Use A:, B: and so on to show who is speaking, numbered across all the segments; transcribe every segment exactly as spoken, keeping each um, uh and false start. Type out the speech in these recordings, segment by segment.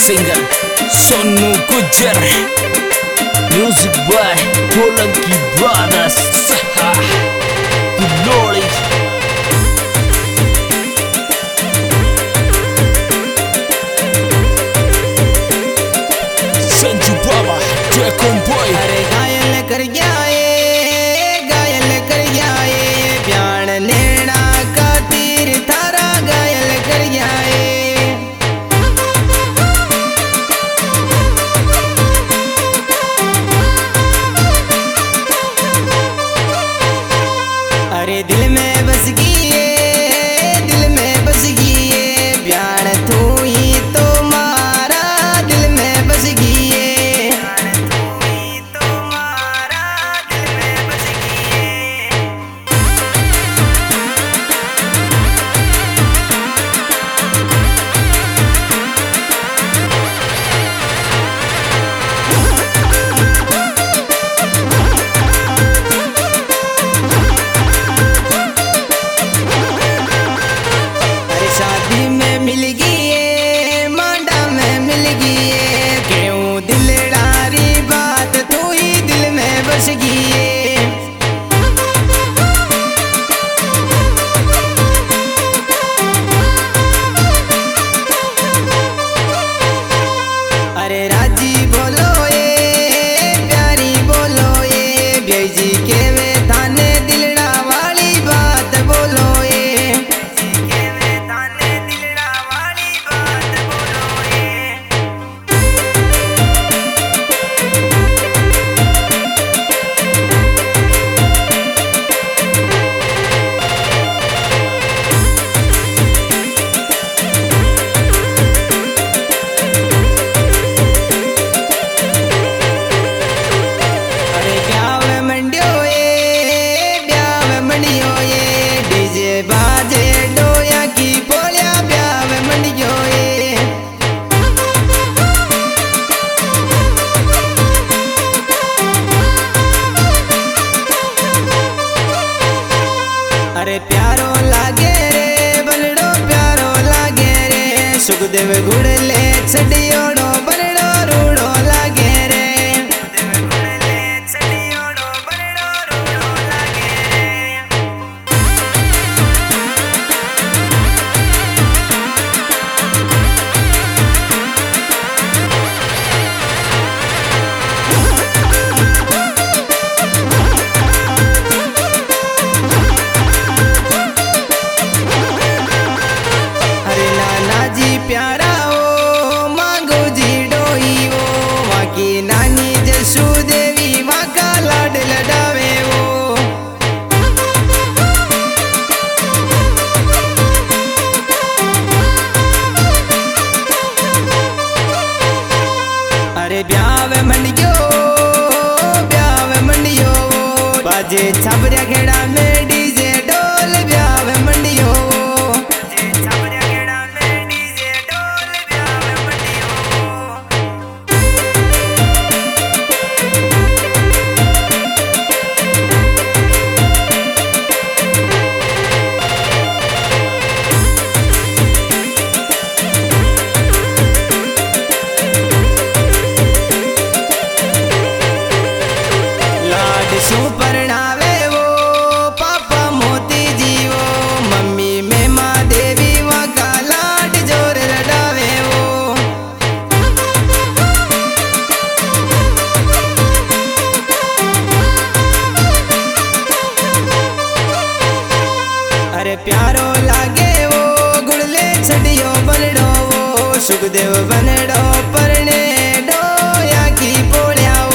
A: Singer Sonu Gujjar, music by Dholki brothers लोड़ी। संजू बाबा टेकोन boy.
B: अरे घायल कर जाए घायल कर जाए प्याण नेड़ा का तीर थारा घायल कर जाए। अरे दिल में बस गई है दिल में बस गई है प्यार तू ही तो मारा दिल में बस गई है। मिल गई है मांडा में मिल गई है क्यों दिलदारी बात तू ही दिल में बस गई है। अरे राजी बोलो ये प्यारी बोलो ये बेजी के वे थाने दिलड़ा वाली बात बोलो ये। बाजे डोया की पोलिया ब्याह मंडियो ये। अरे प्यारो लागे रे बलड़ो प्यारो लागे रे सुखदेव गुड़ले छड़ियोड़ो बलड़ो रूड़ो लागे रे। प्यारा ओ मांगो जी डोई वो माँ की नानी जसू देवी माँ का लाड लडावे वो। अरे ब्याह मंडियो ब्याह मंडियो बाजे छाबरिया खेड़ा में डीजे डोल ब्याह मंडियो। परणावे वो पापा मोती जी वो मम्मी में माँ देवी वहाँ का लाड जोर लडावे वो। अरे प्यारो लागे वो गुड़ले छड़ियो बनड़ो वो सुखदेव बनड़ो परने डोया की पोड़िया वो।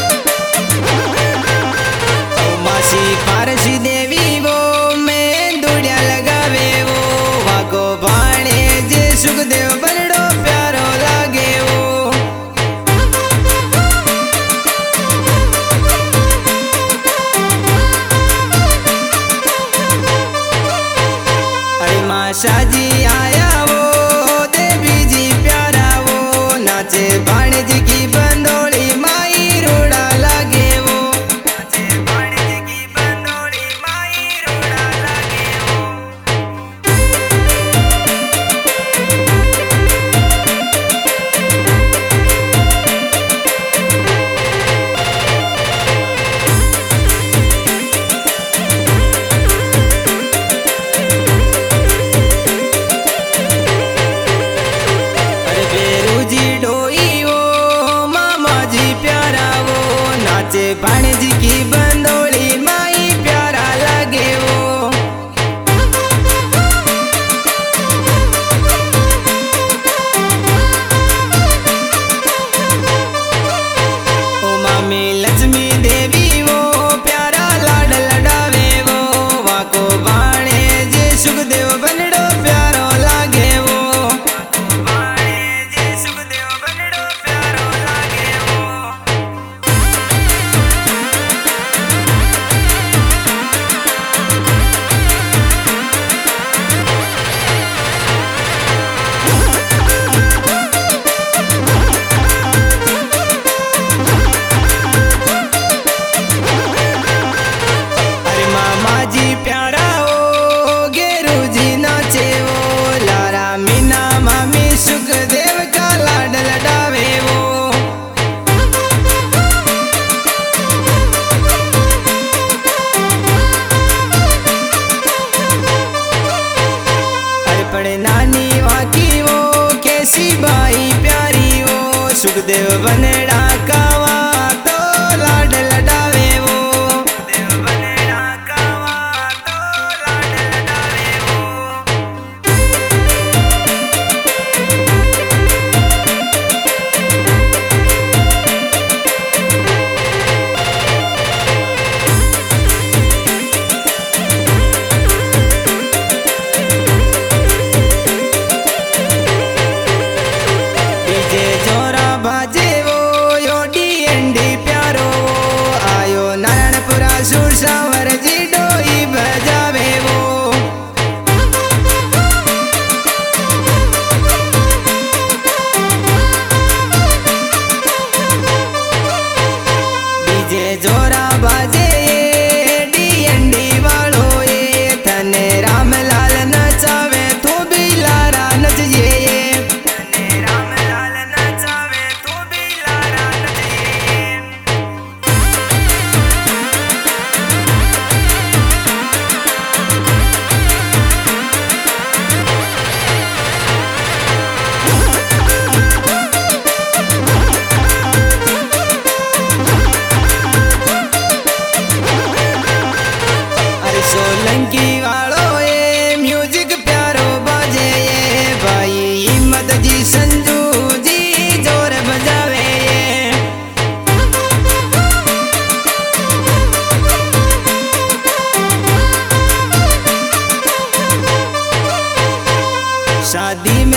B: पारसी देवी वो मैं आशा जी आया वो देवी जी प्यारा वो नाचे भाणज की बंदोली माई रोड़ा लागे वो नाचे भाणज की बंदोली माई रोड़ा लागे वो। भाणज की बंदोली माई प्यारा लगे वो। ओ मामी लक्ष्मी देवी वो प्यारा लाड लडावे वो वाको बाणे जे सुखदेव बनड़ो प्यारो लागे वो। बाणे जे सुखदेव बनड़ो प्यारो लागे वो। प्यारा ओ गेरू जी नाचे वो लारा मीना मामी सुखदेव का लाड लडावे वो। अरे पड़े नानी वाकी वो कैसी बाई प्यारी वो सुखदेव बनड़ा का तो लाड लडावे वो। सावर जी डोई बजावे वो। डीजे जोरा बाजे ये डी एन डी वालो ये तने रामलाल नचावे तू भी लारा नचिए ये तने रामलाल नचावे तू भी लारा नचिए। सोलंकी वालो ये म्यूजिक प्यारो बाजे ये भाई हिम्मत जी संजू जी जोर बजावे ये। शादी